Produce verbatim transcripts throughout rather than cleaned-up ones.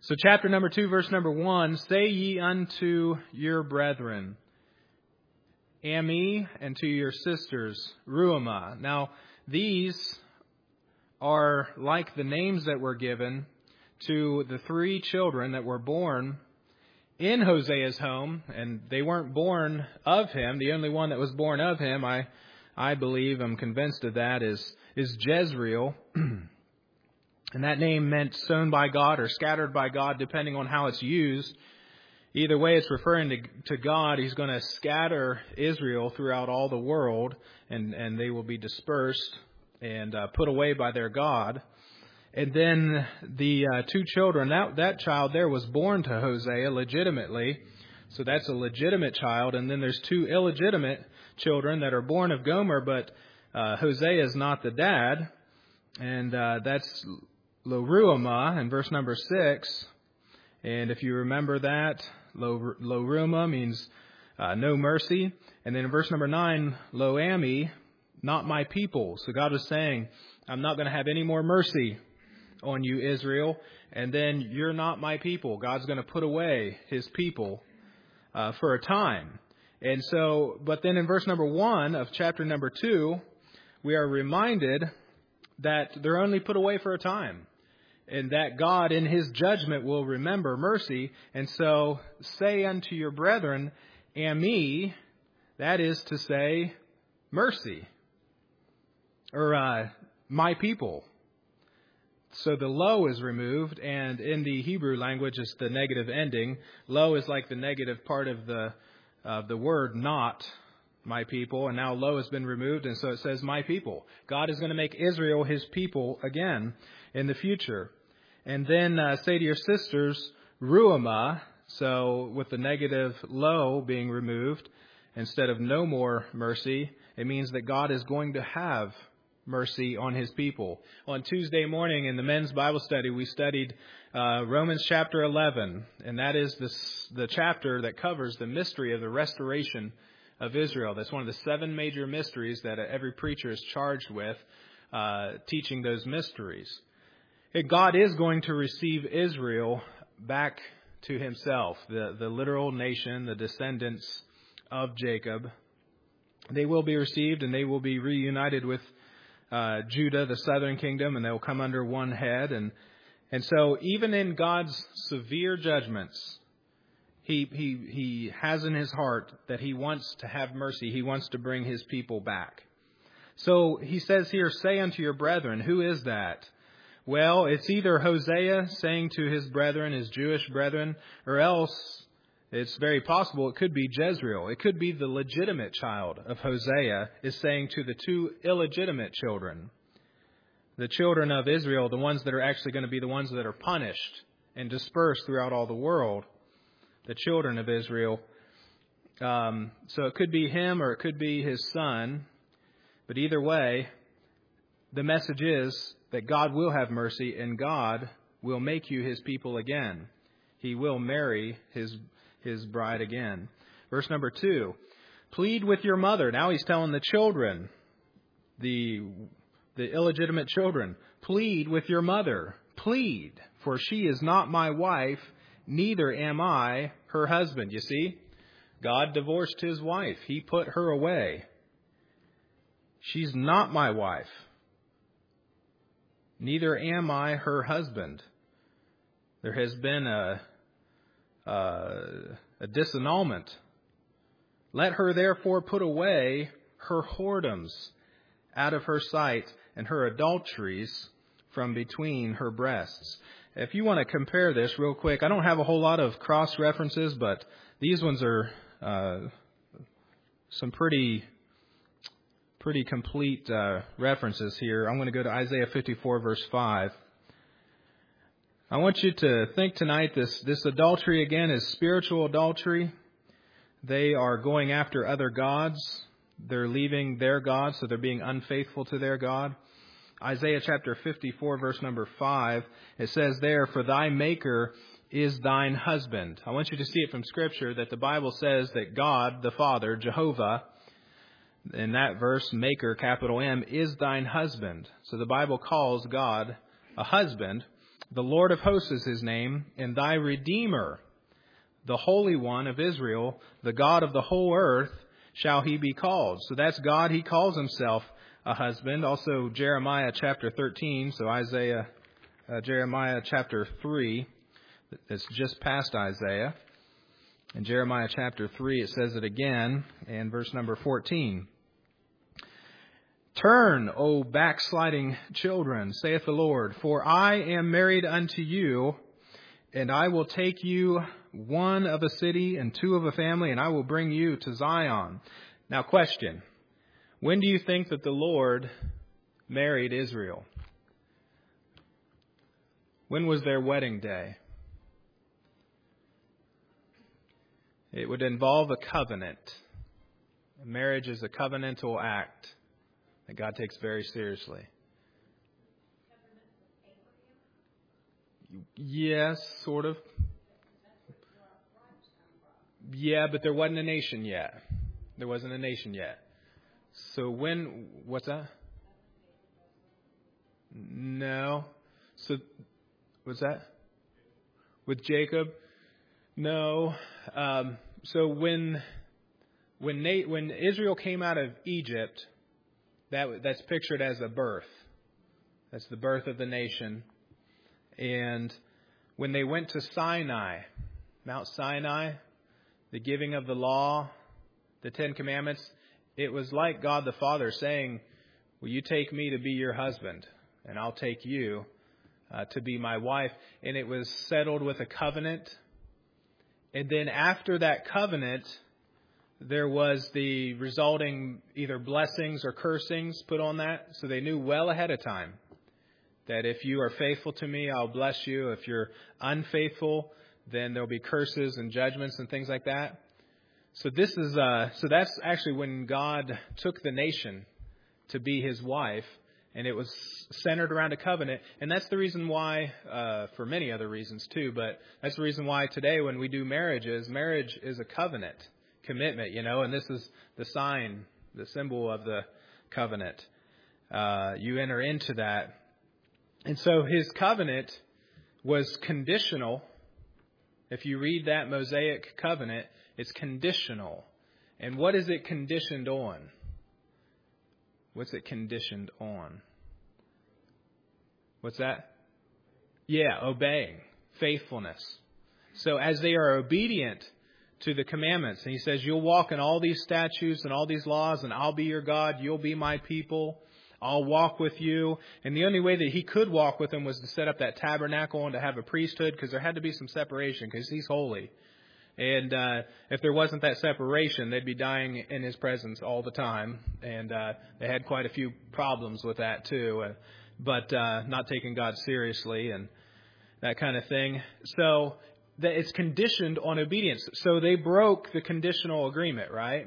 So chapter number two, verse number one, say ye unto your brethren, Ami, and to your sisters, Ruhamah. Now, these are like the names that were given to the three children that were born in Hosea's home, and they weren't born of him. The only one that was born of him, I I believe, I'm convinced of that, is, is Jezreel. And that name meant sown by God or scattered by God, depending on how it's used. Either way, it's referring to, to God. He's going to scatter Israel throughout all the world, and, and they will be dispersed and uh, put away by their God. And then the uh, two children, that, that child there was born to Hosea legitimately. So that's a legitimate child. And then there's two illegitimate children that are born of Gomer, but uh, Hosea is not the dad. And uh, that's Lo-ruhamah in verse number six. And if you remember that, Lo- Lo-ruhamah means uh, no mercy. And then in verse number nine, Lo-ami, not my people. So God was saying, I'm not going to have any more mercy on you, Israel. And then you're not my people. God's going to put away his people uh, for a time. And so, but then in verse number one of chapter number two, we are reminded that they're only put away for a time, and that God in his judgment will remember mercy. And so say unto your brethren, Ami, that is to say, mercy, or uh, my people. So the lo is removed, and in the Hebrew language it's the negative ending. Lo is like the negative part of the of the word not, my people, and now lo has been removed, and so it says my people. God is going to make Israel his people again in the future. And then uh, say to your sisters, Ruhamah, so with the negative lo being removed, instead of no more mercy, it means that God is going to have mercy on his people. On Tuesday morning in the men's Bible study, we studied uh, Romans chapter eleven, and that is this, the chapter that covers the mystery of the restoration of Israel. That's one of the seven major mysteries that every preacher is charged with, uh, teaching those mysteries. God is going to receive Israel back to himself, the, the literal nation, the descendants of Jacob. They will be received, and they will be reunited with uh, Judah, the southern kingdom, and they will come under one head. And, and so even in God's severe judgments, He, he, he has in his heart that he wants to have mercy. He wants to bring his people back. So he says here, say unto your brethren. Who is that? Well, it's either Hosea saying to his brethren, his Jewish brethren, or else it's very possible it could be Jezreel. It could be the legitimate child of Hosea is saying to the two illegitimate children, the children of Israel, the ones that are actually going to be the ones that are punished and dispersed throughout all the world, the children of Israel. Um, so it could be him or it could be his son. But either way, the message is that God will have mercy and God will make you his people again. He will marry his his bride again. Verse number two, plead with your mother. Now he's telling the children, the, the illegitimate children, plead with your mother. Plead, for she is not my wife, neither am I her husband. You see, God divorced his wife. He put her away. She's not my wife. Neither am I her husband. There has been a, a, a disannulment. Let her therefore put away her whoredoms out of her sight and her adulteries from between her breasts. If you want to compare this real quick, I don't have a whole lot of cross references, but these ones are uh, some pretty pretty complete uh, references here. I'm going to go to Isaiah fifty-four, verse five. I want you to think tonight this, this adultery, again, is spiritual adultery. They are going after other gods. They're leaving their God, so they're being unfaithful to their God. Isaiah chapter fifty-four, verse number five, it says there, for thy maker is thine husband. I want you to see it from Scripture that the Bible says that God, the Father, Jehovah, in that verse, maker, capital M, is thine husband. So the Bible calls God a husband. The Lord of hosts is his name, and thy Redeemer, the Holy One of Israel, the God of the whole earth, shall he be called. So that's God. He calls himself a husband. Also Jeremiah chapter thirteen, so Isaiah, uh, Jeremiah chapter three, it's just past Isaiah. In Jeremiah chapter three, it says it again in verse number fourteen. Turn, O backsliding children, saith the Lord, for I am married unto you, and I will take you one of a city and two of a family, and I will bring you to Zion. Now, question. When do you think that the Lord married Israel? When was their wedding day? It would involve a covenant. Marriage is a covenantal act that God takes very seriously. Yes, sort of. Yeah, but there wasn't a nation yet. There wasn't a nation yet. So when, what's that? No. So, what's that? With Jacob? No. Um, so when when Nate, when Israel came out of Egypt, that that's pictured as a birth. That's the birth of the nation. And when they went to Sinai, Mount Sinai, the giving of the law, the Ten Commandments, it was like God the Father saying, will you take me to be your husband, and I'll take you uh, to be my wife. And it was settled with a covenant. And then after that covenant, there was the resulting either blessings or cursings put on that. So they knew well ahead of time that if you are faithful to me, I'll bless you. If you're unfaithful, then there'll be curses and judgments and things like that. So this is uh, so that's actually when God took the nation to be his wife, and it was centered around a covenant. And that's the reason why, uh, for many other reasons too, but that's the reason why today when we do marriages, marriage is a covenant, commitment, you know, and this is the sign, the symbol of the covenant. Uh, you enter into that. And so his covenant was conditional. If you read that Mosaic covenant, it's conditional. And what is it conditioned on? What's it conditioned on? What's that? Yeah, obeying, faithfulness. So as they are obedient to the commandments, and he says, you'll walk in all these statutes and all these laws, and I'll be your God, you'll be my people. I'll walk with you. And the only way that he could walk with them was to set up that tabernacle and to have a priesthood, because there had to be some separation, because he's holy. And uh, if there wasn't that separation, they'd be dying in his presence all the time. And uh, they had quite a few problems with that too, uh, but uh, not taking God seriously and that kind of thing. So that it's conditioned on obedience. So they broke the conditional agreement, right?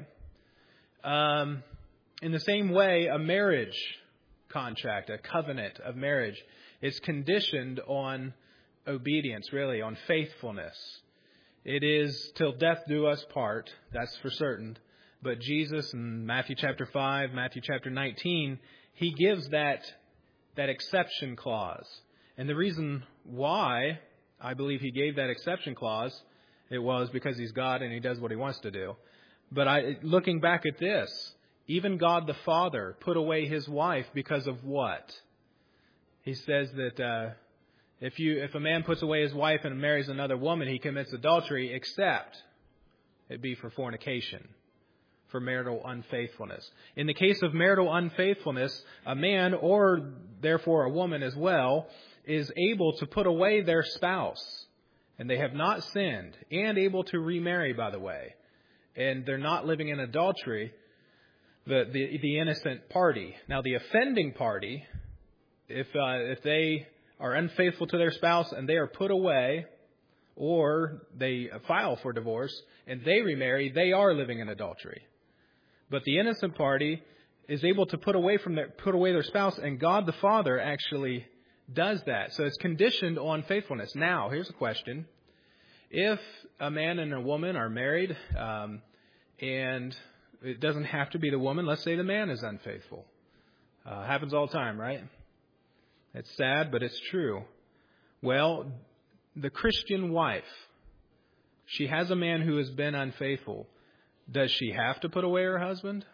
Um, in the same way, a marriage contract, a covenant of marriage, is conditioned on obedience, really, on faithfulness. It is till death do us part, that's for certain. But Jesus in Matthew chapter five, Matthew chapter nineteen, he gives that, that exception clause. And the reason why I believe he gave that exception clause, it was because he's God and he does what he wants to do. But I, looking back at this, even God the Father put away his wife because of what? He says that uh, if you if a man puts away his wife and marries another woman, he commits adultery, except it be for fornication, for marital unfaithfulness. In the case of marital unfaithfulness, a man, or therefore a woman as well, is able to put away their spouse, and they have not sinned, and able to remarry, by the way. And they're not living in adultery, the the, the innocent party. Now, the offending party, if uh, if they are unfaithful to their spouse and they are put away, or they file for divorce and they remarry, they are living in adultery. But the innocent party is able to put away from their put away their spouse, and God the Father actually does that. So it's conditioned on faithfulness. Now, here's a question. If a man and a woman are married, um, and it doesn't have to be the woman, let's say the man is unfaithful. Uh, happens all the time, right? It's sad, but it's true. Well, the Christian wife, she has a man who has been unfaithful. Does she have to put away her husband?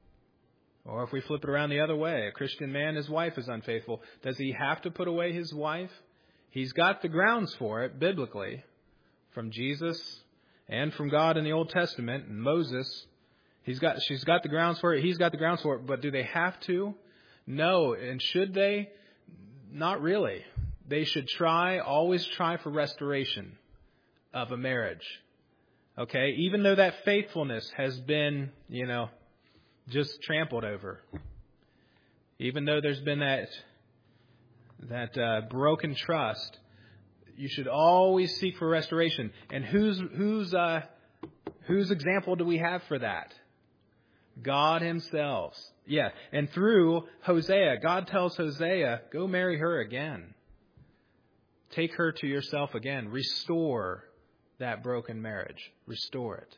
Or if we flip it around the other way, a Christian man, his wife is unfaithful. Does he have to put away his wife? He's got the grounds for it, biblically, from Jesus and from God in the Old Testament and Moses. He's got, she's got the grounds for it. He's got the grounds for it. But do they have to? No. And should they? Not really. They should try, always try for restoration of a marriage. Okay? Even though that faithfulness has been, you know, just trampled over. Even though there's been that that uh, broken trust, you should always seek for restoration. And whose whose uh, whose example do we have for that? God Himself. Yeah, and through Hosea, God tells Hosea, go marry her again. Take her to yourself again. Restore that broken marriage. Restore it.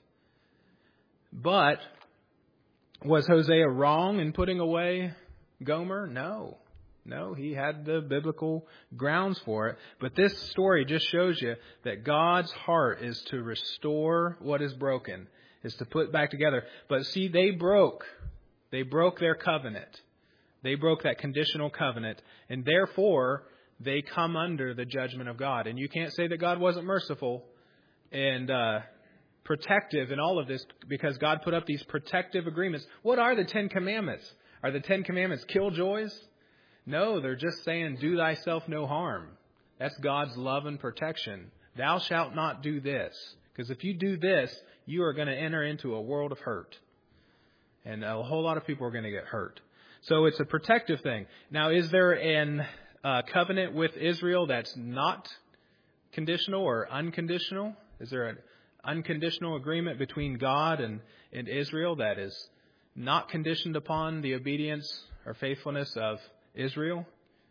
But was Hosea wrong in putting away Gomer? No. No, he had the biblical grounds for it. But this story just shows you that God's heart is to restore what is broken, is to put back together. But see, they broke. They broke their covenant. They broke that conditional covenant. And therefore, they come under the judgment of God. And you can't say that God wasn't merciful and uh, protective in all of this, because God put up these protective agreements. What are the Ten Commandments? Are the Ten Commandments killjoys? No, they're just saying, do thyself no harm. That's God's love and protection. Thou shalt not do this. Because if you do this, you are going to enter into a world of hurt. And a whole lot of people are going to get hurt. So it's a protective thing. Now, is there an uh, covenant with Israel that's not conditional or unconditional? Is there an unconditional agreement between God and, and Israel that is not conditioned upon the obedience or faithfulness of Israel?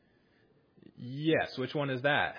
Yes. Which one is that?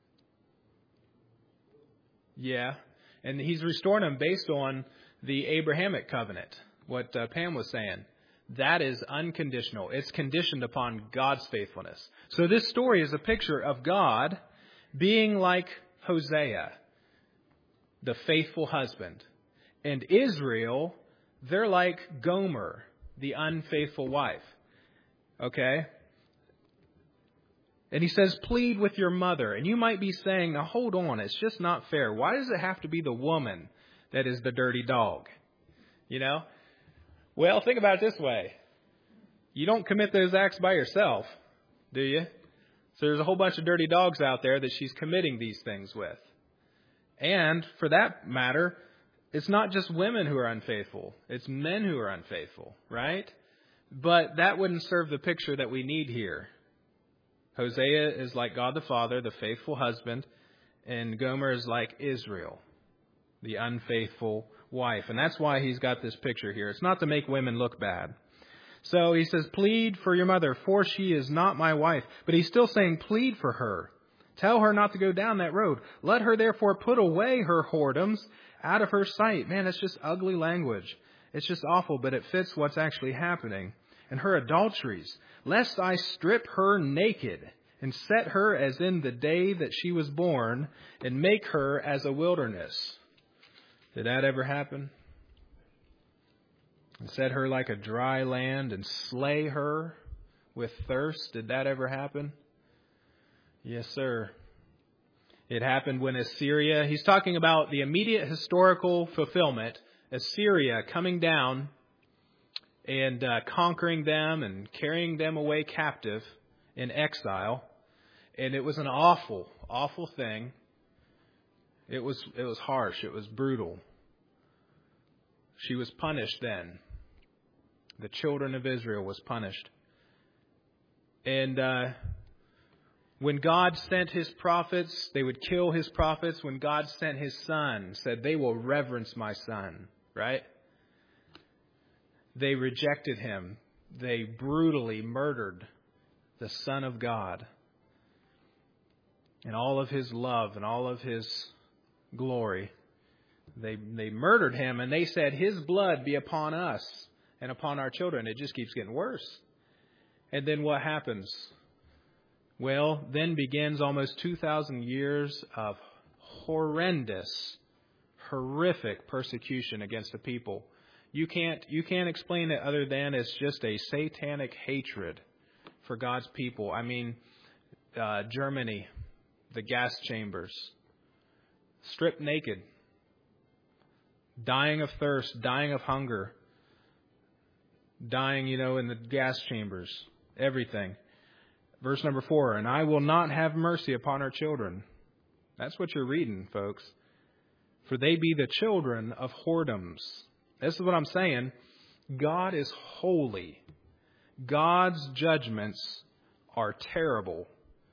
Yeah. And He's restoring them based on the Abrahamic covenant, what uh, Pam was saying. That is unconditional. It's conditioned upon God's faithfulness. So this story is a picture of God being like Hosea, the faithful husband. And Israel, they're like Gomer, the unfaithful wife. Okay? And He says, plead with your mother. And you might be saying, now hold on, it's just not fair. Why does it have to be the woman that is the dirty dog? You know? Well, think about it this way. You don't commit those acts by yourself, do you? So there's a whole bunch of dirty dogs out there that she's committing these things with. And for that matter, it's not just women who are unfaithful. It's men who are unfaithful, right? But that wouldn't serve the picture that we need here. Hosea is like God the Father, the faithful husband, and Gomer is like Israel, the unfaithful wife. And that's why he's got this picture here. It's not to make women look bad. So he says, plead for your mother, for she is not my wife. But he's still saying, plead for her. Tell her not to go down that road. Let her therefore put away her whoredoms out of her sight. Man, it's just ugly language. It's just awful, but it fits what's actually happening. And her adulteries, lest I strip her naked and set her as in the day that she was born and make her as a wilderness. Did that ever happen? And set her like a dry land and slay her with thirst. Did that ever happen? Yes, sir. It happened when Assyria, he's talking about the immediate historical fulfillment, Assyria coming down and uh, conquering them and carrying them away captive in exile. And it was an awful, awful thing. It was it was harsh. It was brutal. She was punished then. The children of Israel was punished. And uh, when God sent His prophets, they would kill His prophets. When God sent His Son, said, they will reverence my Son, right? They rejected Him. They brutally murdered the Son of God. And all of His love and all of His glory. They they murdered Him, and they said, His blood be upon us and upon our children. It just keeps getting worse. And then what happens? Well, then begins almost two thousand years of horrendous, horrific persecution against the people. You can't, you can't explain it other than it's just a satanic hatred for God's people. I mean, uh, Germany, the gas chambers, stripped naked, dying of thirst, dying of hunger, dying, you know, in the gas chambers, everything. Verse number four, and I will not have mercy upon her children. That's what you're reading, folks. For they be the children of whoredoms. This is what I'm saying. God is holy. God's judgments are terrible.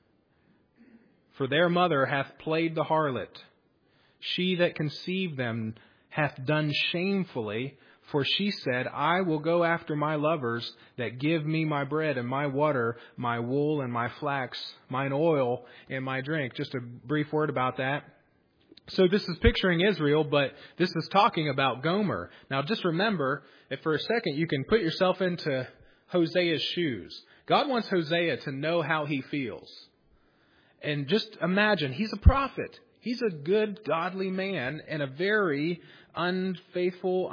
For their mother hath played the harlot. She that conceived them hath done shamefully. For she said, I will go after my lovers that give me my bread and my water, my wool and my flax, mine oil and my drink. Just a brief word about that. So this is picturing Israel, but this is talking about Gomer. Now just remember, if for a second you can put yourself into Hosea's shoes. God wants Hosea to know how he feels. And just imagine, he's a prophet. He's a good, godly man in a very unfaithful,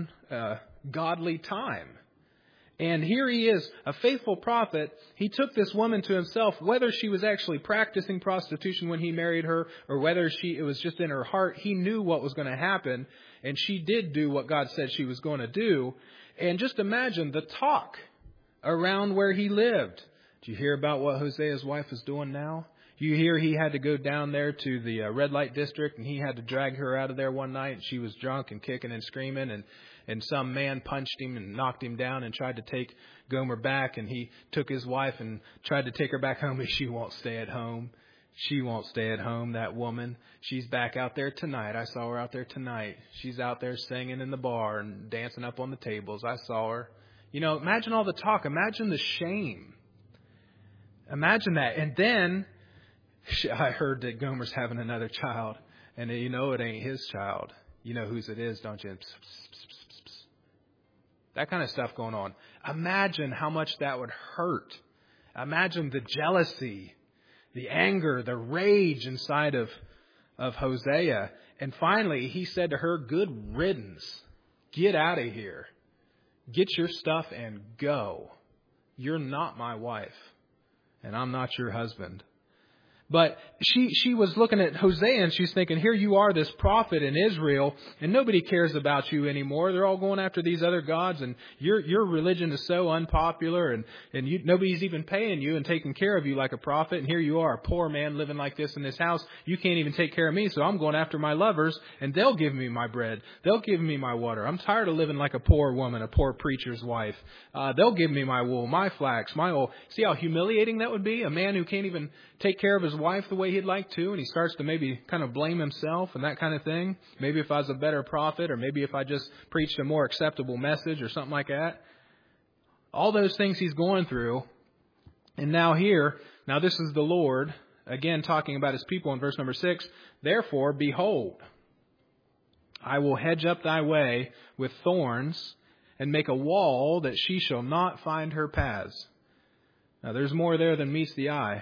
ungodly time. And here he is, a faithful prophet. He took this woman to himself, whether she was actually practicing prostitution when he married her or whether she it was just in her heart. He knew what was going to happen, and she did do what God said she was going to do. And just imagine the talk around where he lived. Do you hear about what Hosea's wife is doing now? You hear he had to go down there to the uh, red light district, and he had to drag her out of there one night. And she was drunk and kicking and screaming, and, and some man punched him and knocked him down and tried to take Gomer back. And he took his wife and tried to take her back home, but she won't stay at home. She won't stay at home, that woman. She's back out there tonight. I saw her out there tonight. She's out there singing in the bar and dancing up on the tables. I saw her. You know, imagine all the talk. Imagine the shame. Imagine that. And then I heard that Gomer's having another child, and you know it ain't his child. You know whose it is, don't you? That kind of stuff going on. Imagine how much that would hurt. Imagine the jealousy, the anger, the rage inside of, of Hosea. And finally, he said to her, good riddance. Get out of here. Get your stuff and go. You're not my wife, and I'm not your husband. But she she was looking at Hosea and she's thinking, here you are, this prophet in Israel, and nobody cares about you anymore. They're all going after these other gods, and your your religion is so unpopular, and, and you, nobody's even paying you and taking care of you like a prophet. And here you are, a poor man living like this in this house. You can't even take care of me, so I'm going after my lovers, and they'll give me my bread. They'll give me my water. I'm tired of living like a poor woman, a poor preacher's wife. Uh, they'll give me my wool, my flax, my oil. See how humiliating that would be? A man who can't even take care of his wife the way he'd like to, and he starts to maybe kind of blame himself and that kind of thing. Maybe if I was a better prophet, or maybe if I just preached a more acceptable message or something like that. All those things he's going through. And now here, now this is the Lord, again talking about his people in verse number six. Therefore, behold, I will hedge up thy way with thorns and make a wall that she shall not find her paths. Now there's more there than meets the eye.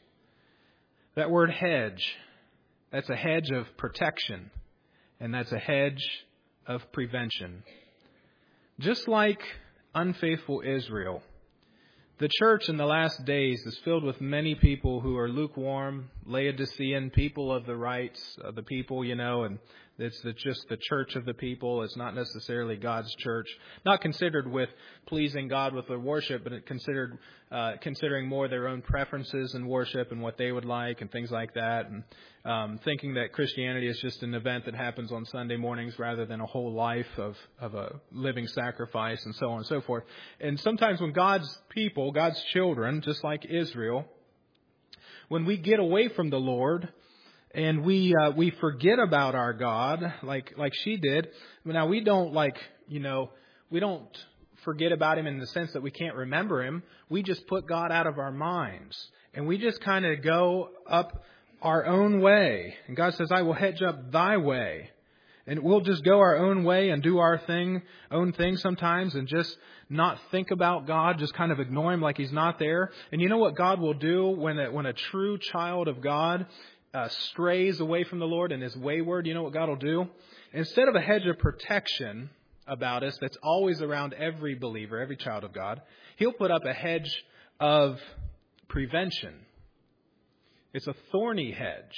That word hedge, that's a hedge of protection, and that's a hedge of prevention. Just like unfaithful Israel, the church in the last days is filled with many people who are lukewarm, Laodicean, people of the rights of the people, you know, and it's just the church of the people. It's not necessarily God's church. Not considered with pleasing God with their worship, but it considered uh, considering more their own preferences in worship and what they would like and things like that. And um, thinking that Christianity is just an event that happens on Sunday mornings rather than a whole life of, of a living sacrifice and so on and so forth. And sometimes when God's people, God's children, just like Israel, when we get away from the Lord, and we uh, we forget about our God, like like she did. Now, we don't like, you know, we don't forget about him in the sense that we can't remember him. We just put God out of our minds. And we just kind of go up our own way. And God says, I will hedge up thy way. And we'll just go our own way and do our thing, own thing sometimes and just not think about God, just kind of ignore Him like He's not there. And you know what God will do when a, when a true child of God uh, strays away from the Lord and is wayward? You know what God will do? Instead of a hedge of protection about us that's always around every believer, every child of God, He'll put up a hedge of prevention. It's a thorny hedge.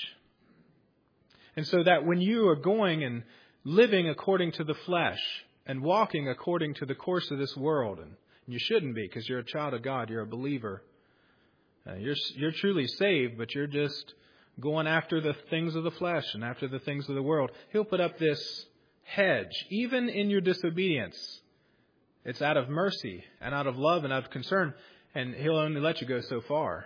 And so that when you are going and living according to the flesh and walking according to the course of this world, and you shouldn't be because you're a child of God, you're a believer. Uh, you're you're truly saved, but you're just going after the things of the flesh and after the things of the world. He'll put up this hedge, even in your disobedience. It's out of mercy and out of love and out of concern, and He'll only let you go so far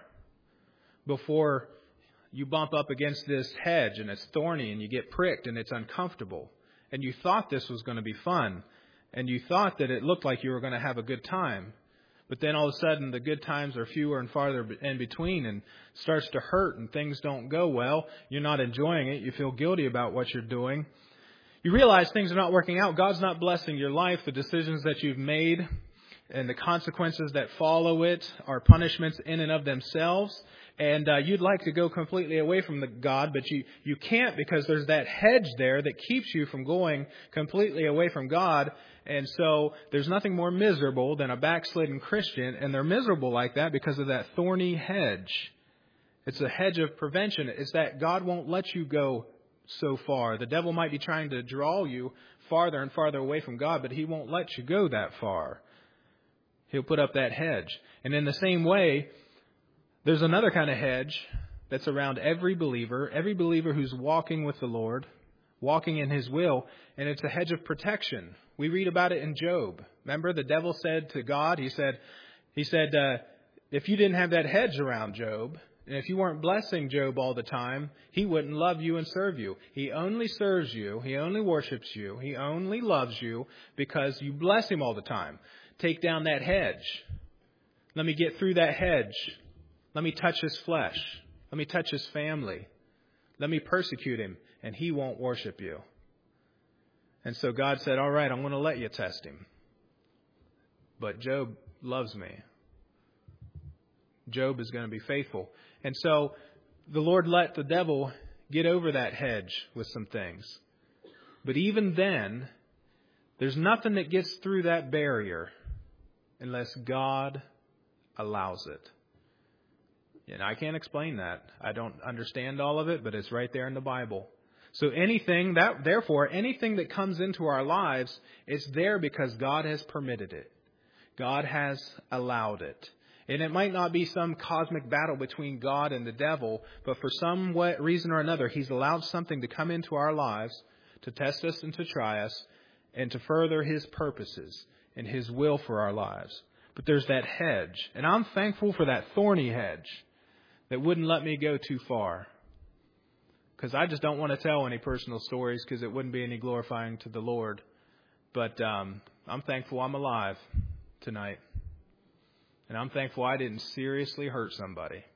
before you bump up against this hedge and it's thorny and you get pricked and it's uncomfortable. And you thought this was going to be fun. And you thought that it looked like you were going to have a good time. But then all of a sudden the good times are fewer and farther in between and starts to hurt and things don't go well. You're not enjoying it. You feel guilty about what you're doing. You realize things are not working out. God's not blessing your life. The decisions that you've made and the consequences that follow it are punishments in and of themselves. And uh, you'd like to go completely away from the God, but you, you can't because there's that hedge there that keeps you from going completely away from God. And so there's nothing more miserable than a backslidden Christian. And they're miserable like that because of that thorny hedge. It's a hedge of prevention. It's that God won't let you go so far. The devil might be trying to draw you farther and farther away from God, but he won't let you go that far. He'll put up that hedge. And in the same way, there's another kind of hedge that's around every believer, every believer who's walking with the Lord, walking in His will, and it's a hedge of protection. We read about it in Job. Remember, the devil said to God, he said, he said, uh, if you didn't have that hedge around Job, and if you weren't blessing Job all the time, he wouldn't love you and serve you. He only serves you, he only worships you, he only loves you because you bless him all the time. Take down that hedge. Let me get through that hedge. Let me touch his flesh. Let me touch his family. Let me persecute him, and he won't worship you. And so God said, all right, I'm going to let you test him. But Job loves me. Job is going to be faithful. And so the Lord let the devil get over that hedge with some things. But even then, there's nothing that gets through that barrier unless God allows it. And I can't explain that. I don't understand all of it, but it's right there in the Bible. So anything that, therefore, anything that comes into our lives, it's there because God has permitted it. God has allowed it. And it might not be some cosmic battle between God and the devil, but for some way, reason or another, He's allowed something to come into our lives to test us and to try us and to further His purposes and His will for our lives. But there's that hedge. And I'm thankful for that thorny hedge that wouldn't let me go too far. Because I just don't want to tell any personal stories because it wouldn't be any glorifying to the Lord. But um, I'm thankful I'm alive tonight. And I'm thankful I didn't seriously hurt somebody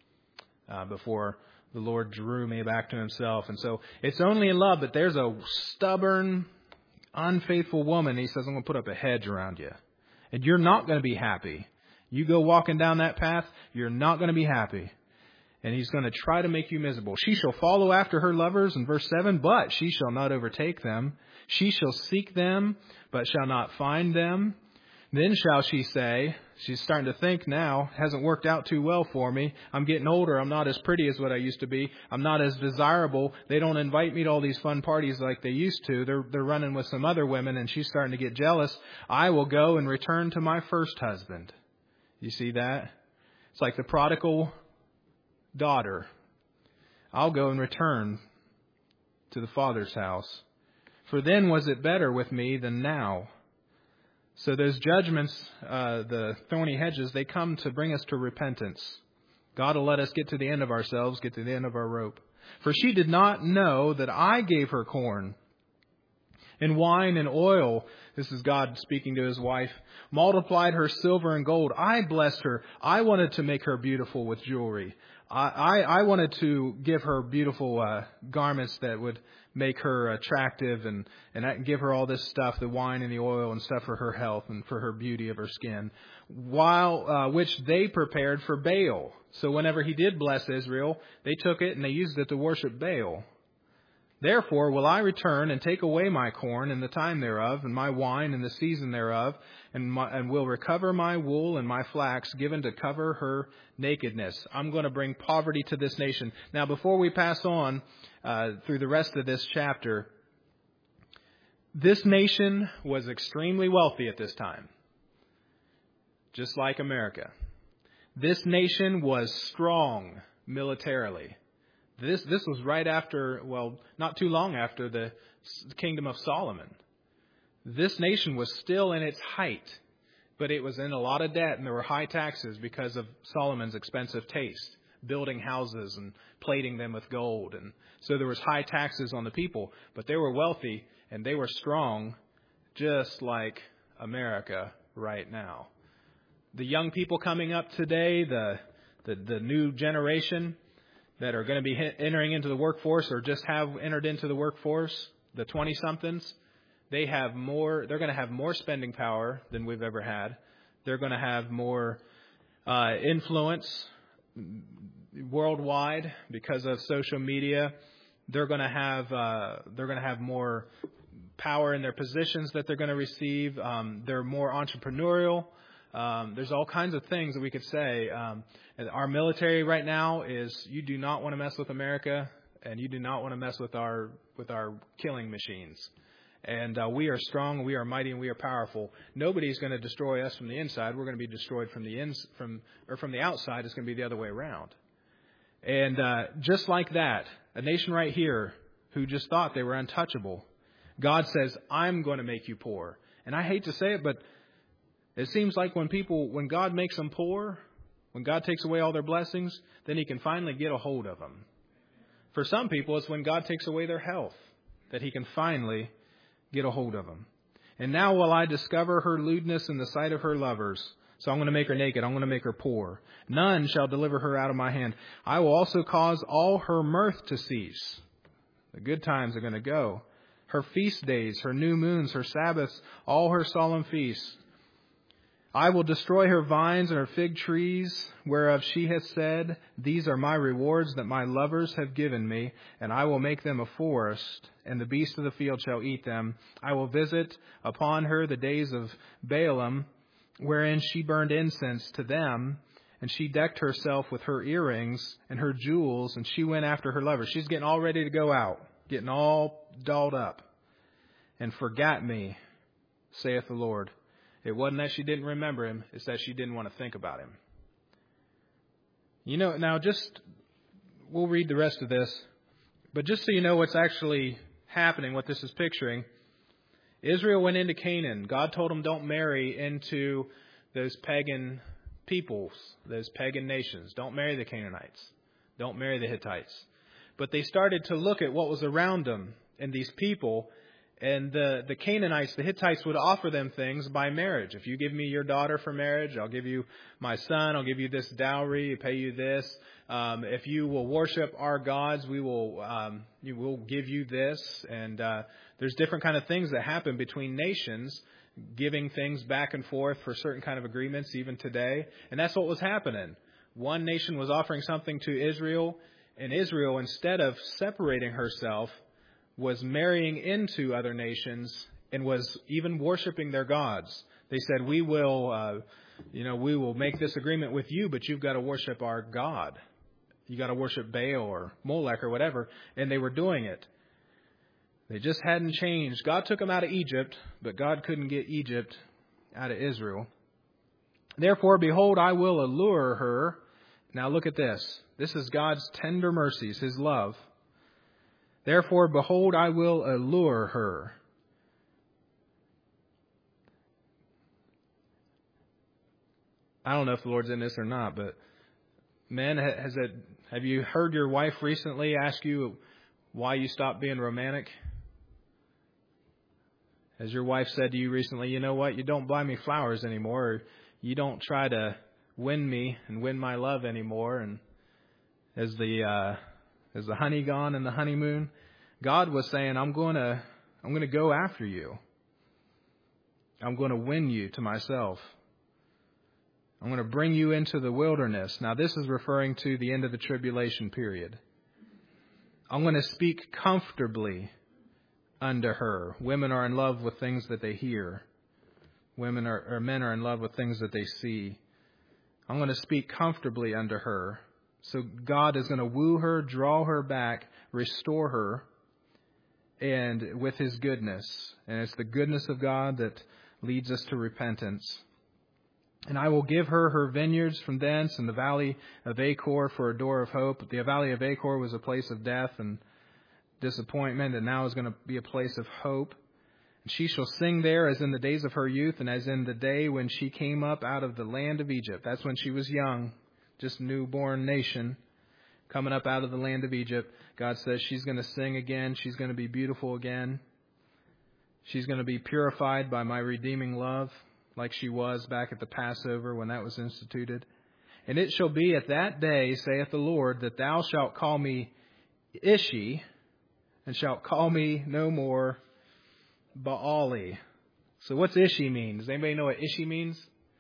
uh, before the Lord drew me back to Himself. And so it's only in love that there's a stubborn, unfaithful woman. He says, I'm going to put up a hedge around you. And you're not going to be happy. You go walking down that path, you're not going to be happy. And he's going to try to make you miserable. She shall follow after her lovers in verse seven, but she shall not overtake them. She shall seek them, but shall not find them. Then shall she say, she's starting to think now, hasn't worked out too well for me. I'm getting older. I'm not as pretty as what I used to be. I'm not as desirable. They don't invite me to all these fun parties like they used to. They're, they're running with some other women, and she's starting to get jealous. I will go and return to my first husband. You see that? It's like the prodigal daughter. I'll go and return to the Father's house. For then was it better with me than now. So those judgments, uh, the thorny hedges, they come to bring us to repentance. God will let us get to the end of ourselves, get to the end of our rope. For she did not know that I gave her corn and wine and oil. This is God speaking to His wife. Multiplied her silver and gold. I blessed her. I wanted to make her beautiful with jewelry. I, I, I wanted to give her beautiful uh, garments that would make her attractive and, and I can give her all this stuff, the wine and the oil and stuff for her health and for her beauty of her skin, while uh, which they prepared for Baal. So whenever he did bless Israel, they took it and they used it to worship Baal. Therefore will I return and take away my corn in the time thereof, and my wine in the season thereof, and, my, and will recover my wool and my flax given to cover her nakedness. I'm going to bring poverty to this nation. Now, before we pass on uh, through the rest of this chapter, this nation was extremely wealthy at this time, just like America. This nation was strong militarily. This this was right after, well, not too long after the kingdom of Solomon. This nation was still in its height, but it was in a lot of debt and there were high taxes because of Solomon's expensive taste, building houses and plating them with gold. And so there was high taxes on the people, but they were wealthy and they were strong, just like America right now. The young people coming up today, the the, the new generation that are going to be entering into the workforce or just have entered into the workforce, the twenty-somethings, they have more. They're going to have more spending power than we've ever had. They're going to have more uh, influence worldwide because of social media. They're going to have uh, they're going to have more power in their positions that they're going to receive. Um, they're more entrepreneurial. Um, there's all kinds of things that we could say. Um, our military right now is, you do not want to mess with America, and you do not want to mess with our with our killing machines. And uh, we are strong, we are mighty, and we are powerful. Nobody's going to destroy us from the inside. We're going to be destroyed from the ins from or from the outside. It's going to be the other way around. And uh, just like that, a nation right here who just thought they were untouchable, God says, "I'm going to make you poor." And I hate to say it, but it seems like when people, when God makes them poor, when God takes away all their blessings, then He can finally get a hold of them. For some people, it's when God takes away their health that He can finally get a hold of them. And now will I discover her lewdness in the sight of her lovers. So I'm going to make her naked. I'm going to make her poor. None shall deliver her out of my hand. I will also cause all her mirth to cease. The good times are going to go. Her feast days, her new moons, her Sabbaths, all her solemn feasts. I will destroy her vines and her fig trees, whereof she hath said, These are my rewards that my lovers have given me, and I will make them a forest, and the beasts of the field shall eat them. I will visit upon her the days of Balaam, wherein she burned incense to them, and she decked herself with her earrings and her jewels, and she went after her lovers. She's getting all ready to go out, getting all dolled up, and forgot me, saith the Lord. It wasn't that she didn't remember Him. It's that she didn't want to think about Him. You know, now just, we'll read the rest of this. But just so you know what's actually happening, what this is picturing, Israel went into Canaan. God told them don't marry into those pagan peoples, those pagan nations. Don't marry the Canaanites. Don't marry the Hittites. But they started to look at what was around them and these people. And the, the Canaanites, the Hittites, would offer them things by marriage. If you give me your daughter for marriage, I'll give you my son, I'll give you this dowry, pay you this. Um, if you will worship our gods, we will um, we will give you this. And uh, there's different kind of things that happen between nations, giving things back and forth for certain kind of agreements, even today. And that's what was happening. One nation was offering something to Israel, and Israel, instead of separating herself, was marrying into other nations and was even worshiping their gods. They said, we will, uh, you know, we will make this agreement with you, but you've got to worship our God. You got to worship Baal or Molech or whatever. And they were doing it. They just hadn't changed. God took them out of Egypt, but God couldn't get Egypt out of Israel. Therefore, behold, I will allure her. Now look at this. This is God's tender mercies, His love. Therefore, behold, I will allure her. I don't know if the Lord's in this or not, but men, has it, have you heard your wife recently ask you why you stopped being romantic? Has your wife said to you recently, you know what, you don't buy me flowers anymore, or you don't try to win me and win my love anymore, and Is the uh, is the honey gone in the honeymoon? God was saying, I'm going to I'm going to go after you. I'm going to win you to myself. I'm going to bring you into the wilderness. Now, this is referring to the end of the tribulation period. I'm going to speak comfortably unto her. Women are in love with things that they hear. Women are, or men are in love with things that they see. I'm going to speak comfortably unto her. So God is going to woo her, draw her back, restore her, and with His goodness. And it's the goodness of God that leads us to repentance. And I will give her her vineyards from thence, and the valley of Achor for a door of hope. The valley of Achor was a place of death and disappointment, and now is going to be a place of hope. And she shall sing there as in the days of her youth, and as in the day when she came up out of the land of Egypt. That's when she was young, just newborn nation, coming up out of the land of Egypt. God says she's going to sing again. She's going to be beautiful again. She's going to be purified by my redeeming love, like she was back at the Passover when that was instituted. And it shall be at that day, saith the Lord, that thou shalt call me Ishi, and shalt call me no more Baali. So what's Ishi mean? Does anybody know what Ishi means?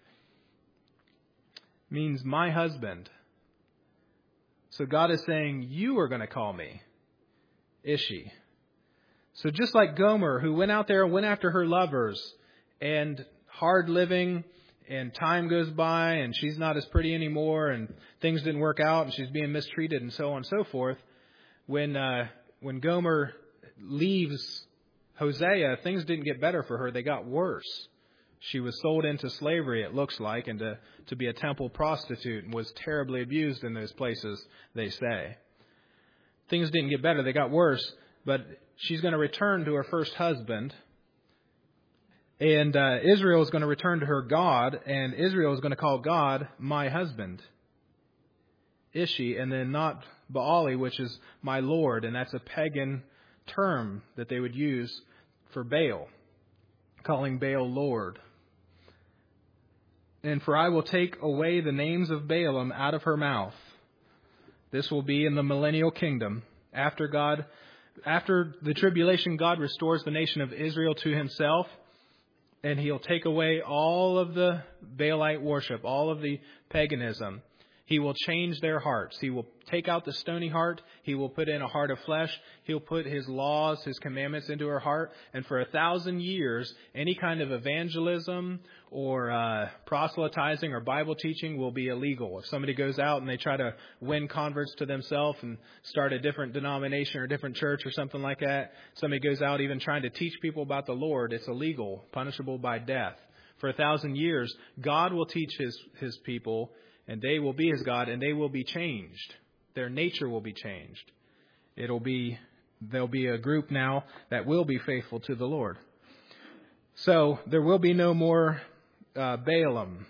It means my husband. So God is saying, you are going to call me Ishi. So just like Gomer, who went out there and went after her lovers, and hard living, and time goes by, and she's not as pretty anymore, and things didn't work out, and she's being mistreated, and so on and so forth. When uh, when Gomer leaves Hosea, things didn't get better for her; they got worse. She was sold into slavery, it looks like, and to, to be a temple prostitute, and was terribly abused in those places, they say. Things didn't get better, they got worse, but she's going to return to her first husband, and uh, Israel is going to return to her God, and Israel is going to call God my husband, Ishi, and then not Baali, which is my Lord, and that's a pagan term that they would use for Baal, calling Baal Lord. And for I will take away the names of Baalim out of her mouth. This will be in the millennial kingdom. After God, after the tribulation, God restores the nation of Israel to Himself, and He'll take away all of the Baalite worship, all of the paganism. He will change their hearts. He will take out the stony heart. He will put in a heart of flesh. He'll put His laws, His commandments into her heart. And for a thousand years, any kind of evangelism or uh, proselytizing or Bible teaching will be illegal. If somebody goes out and they try to win converts to themselves and start a different denomination or a different church or something like that, somebody goes out even trying to teach people about the Lord, it's illegal, punishable by death. For a thousand years, God will teach His, His people, and they will be His God, and they will be changed. Their nature will be changed. It'll be, there'll be a group now that will be faithful to the Lord. So there will be no more uh, Baalim.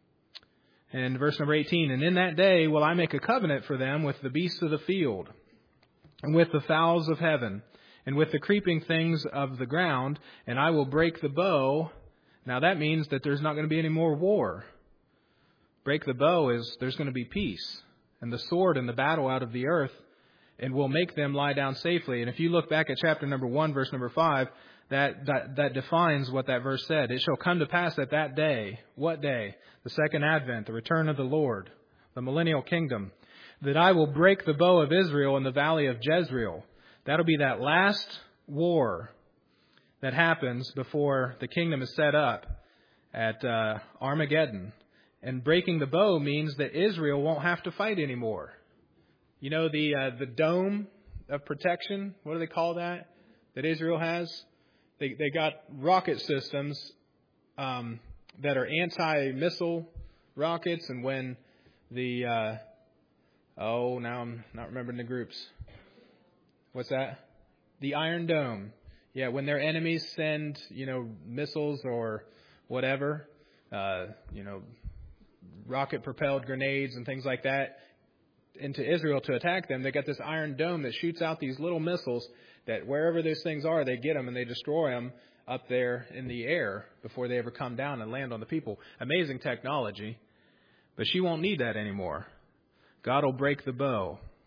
And verse number eighteen, and in that day will I make a covenant for them with the beasts of the field, and with the fowls of heaven, and with the creeping things of the ground, and I will break the bow. Now that means that there's not going to be any more war. Break the bow is there's going to be peace, and the sword and the battle out of the earth, and will make them lie down safely. And if you look back at chapter number one, verse number five, that, that, that defines what that verse said. It shall come to pass at that day, what day? The second advent, the return of the Lord, the millennial kingdom, that I will break the bow of Israel in the valley of Jezreel. That'll be that last war that happens before the kingdom is set up at uh, Armageddon. And breaking the bow means that Israel won't have to fight anymore. You know, the uh, the dome of protection, what do they call that, that Israel has? They they got rocket systems um, that are anti-missile rockets. And when the, uh, oh, now I'm not remembering the groups. What's that? The Iron Dome. Yeah, when their enemies send, you know, missiles or whatever, uh, you know, rocket-propelled grenades and things like that into Israel to attack them, they got this Iron Dome that shoots out these little missiles that wherever those things are, they get them and they destroy them up there in the air before they ever come down and land on the people. Amazing technology. But she won't need that anymore. God will break the bow.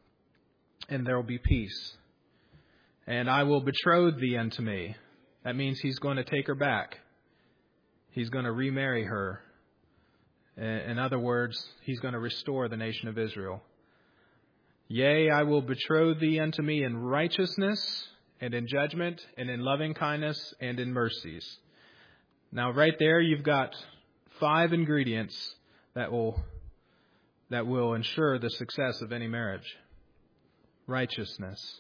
and there will be peace. And I will betroth thee unto me. That means he's going to take her back. He's going to remarry her. In other words, he's going to restore the nation of Israel. Yea, I will betroth thee unto me in righteousness and in judgment and in loving kindness and in mercies. Now, right there, you've got five ingredients that will that will ensure the success of any marriage. Righteousness.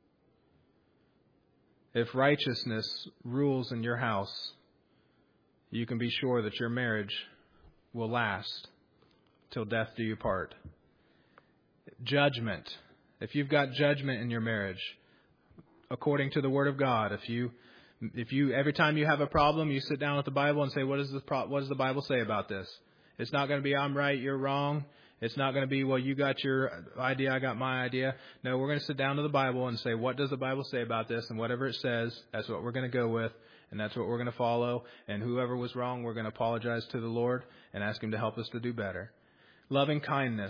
If righteousness rules in your house, you can be sure that your marriage will last till death do you part. Judgment. If you've got judgment in your marriage, according to the Word of God, if you, if you, every time you have a problem, you sit down with the Bible and say, "What does the pro- what does the Bible say about this?" It's not going to be, "I'm right, you're wrong." It's not going to be, "Well, you got your idea, I got my idea." No, we're going to sit down to the Bible and say, "What does the Bible say about this?" And whatever it says, that's what we're going to go with, and that's what we're going to follow. And whoever was wrong, we're going to apologize to the Lord and ask Him to help us to do better. Loving kindness.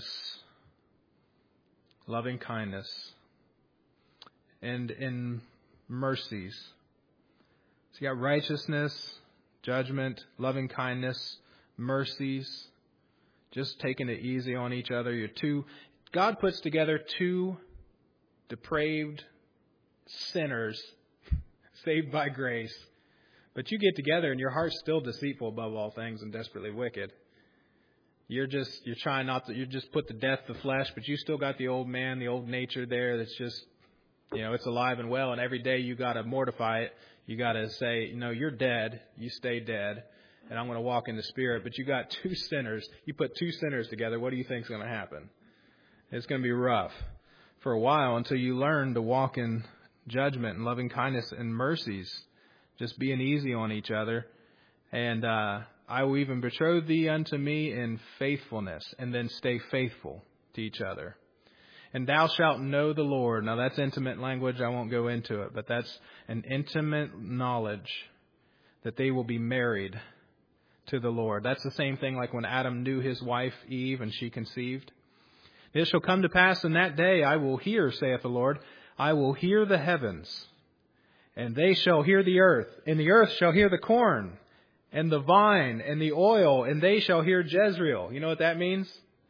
Loving kindness. And in mercies. So you got righteousness, judgment, loving kindness, mercies. Just taking it easy on each other. You're two. God puts together two depraved sinners saved by grace. But you get together and your heart's still deceitful above all things and desperately wicked. You're just, you're trying not to, you just put to death the flesh, but you still got the old man, the old nature there that's just, you know, it's alive and well. And every day you got to mortify it. You got to say, you know, you're dead. You stay dead. And I'm going to walk in the Spirit. But you got two sinners. You put two sinners together. What do you think is going to happen? It's going to be rough for a while until you learn to walk in judgment and loving kindness and mercies. Just being easy on each other. And uh, I will even betroth thee unto me in faithfulness. And then stay faithful to each other. And thou shalt know the Lord. Now that's intimate language. I won't go into it. But that's an intimate knowledge that they will be married to the Lord. That's the same thing like when Adam knew his wife Eve and she conceived. It shall come to pass in that day, I will hear, saith the Lord, I will hear the heavens, and they shall hear the earth, and the earth shall hear the corn, and the vine, and the oil, and they shall hear Jezreel. You know what that means?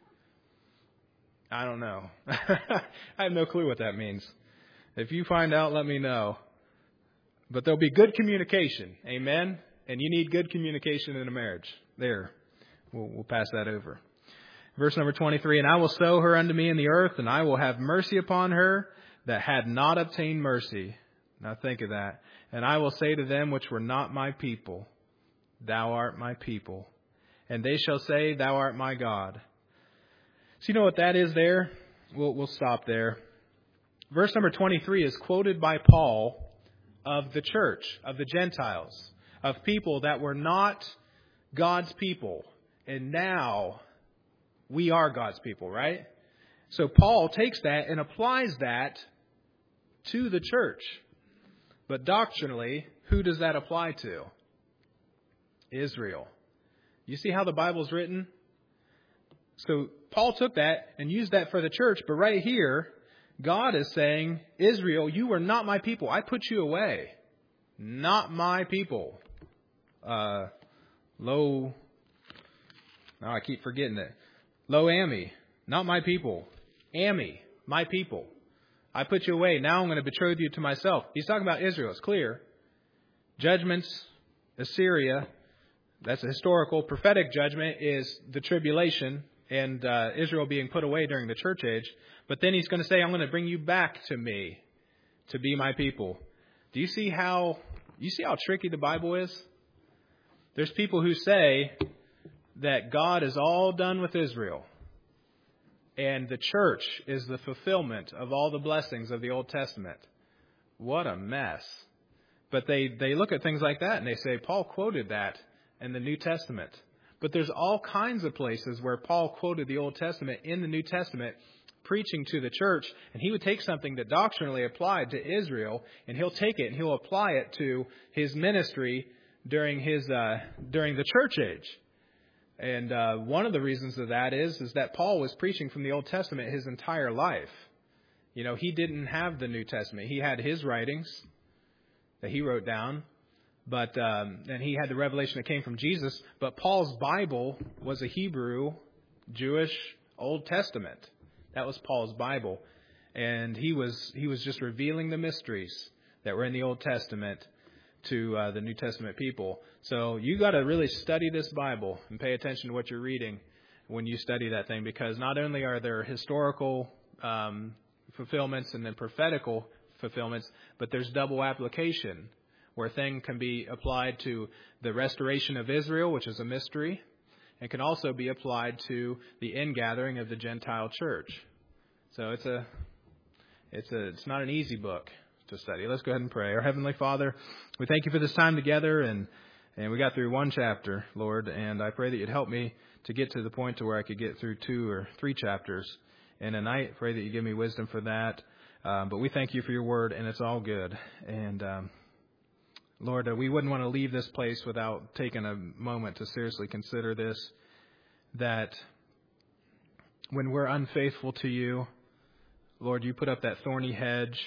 I don't know. I have no clue what that means. If you find out, let me know. But there'll be good communication. Amen? And you need good communication in a marriage. There. We'll, we'll pass that over. Verse number twenty-three, and I will sow her unto me in the earth, and I will have mercy upon her that had not obtained mercy. Now think of that. And I will say to them which were not my people, thou art my people. And they shall say, thou art my God. So you know what that is there? We'll, we'll stop there. Verse number twenty-three is quoted by Paul of the church, of the Gentiles, of people that were not God's people. And now we are God's people, right? So Paul takes that and applies that to the church. But doctrinally, who does that apply to? Israel. You see how the Bible's written? So Paul took that and used that for the church. But right here, God is saying, Israel, you are not my people. I put you away. Not my people. Uh, Lo, now I keep forgetting it. Lo Ami, not my people. Ami, my people. I put you away. Now I'm going to betroth you to myself. He's talking about Israel. It's clear. Judgments, Assyria. That's a historical. Prophetic judgment is the tribulation and uh, Israel being put away during the church age. But then he's going to say, I'm going to bring you back to me to be my people. Do you see how you see how tricky the Bible is? There's people who say that God is all done with Israel. And the church is the fulfillment of all the blessings of the Old Testament. What a mess. But they, they look at things like that and they say, Paul quoted that in the New Testament. But there's all kinds of places where Paul quoted the Old Testament in the New Testament, preaching to the church. And he would take something that doctrinally applied to Israel, and he'll take it and he'll apply it to his ministry during his uh, during the church age. And uh, one of the reasons of that is, is that Paul was preaching from the Old Testament his entire life. You know, he didn't have the New Testament. He had his writings that he wrote down, but um, and he had the revelation that came from Jesus. But Paul's Bible was a Hebrew, Jewish Old Testament. That was Paul's Bible, and he was he was just revealing the mysteries that were in the Old Testament to uh, the New Testament people. So you got to really study this Bible and pay attention to what you're reading when you study that thing, because not only are there historical um, fulfillments and then prophetical fulfillments, but there's double application where thing can be applied to the restoration of Israel, which is a mystery, and can also be applied to the ingathering of the Gentile church. So it's a it's a it's not an easy book to study. Let's go ahead and pray. Our Heavenly Father, we thank you for this time together, and and we got through one chapter, Lord, and I pray that you'd help me to get to the point to where I could get through two or three chapters in a night. Pray that you give me wisdom for that. Um, but we thank you for your word, and it's all good. And um, Lord, uh, we wouldn't want to leave this place without taking a moment to seriously consider this, that when we're unfaithful to you, Lord, you put up that thorny hedge,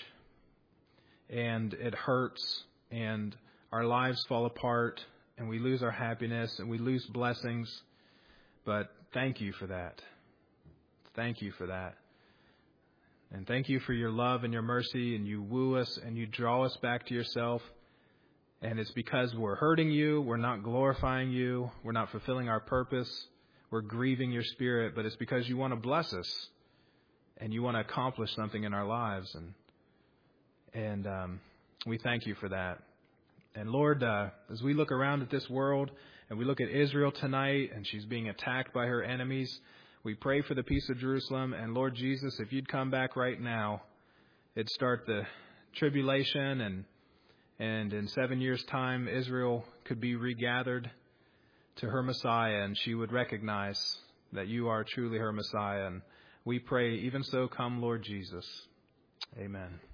and it hurts, and our lives fall apart, and we lose our happiness, and we lose blessings. But thank you for that. Thank you for that. And thank you for your love and your mercy, and you woo us and you draw us back to yourself. And it's because we're hurting you, we're not glorifying you, we're not fulfilling our purpose, we're grieving your Spirit, but it's because you want to bless us and you want to accomplish something in our lives. And and um, we thank you for that. And Lord, uh, as we look around at this world and we look at Israel tonight, and she's being attacked by her enemies, we pray for the peace of Jerusalem. And Lord Jesus, if you'd come back right now, it'd start the tribulation, and and in seven years' time, Israel could be regathered to her Messiah, and she would recognize that you are truly her Messiah. And we pray, even so, come, Lord Jesus. Amen.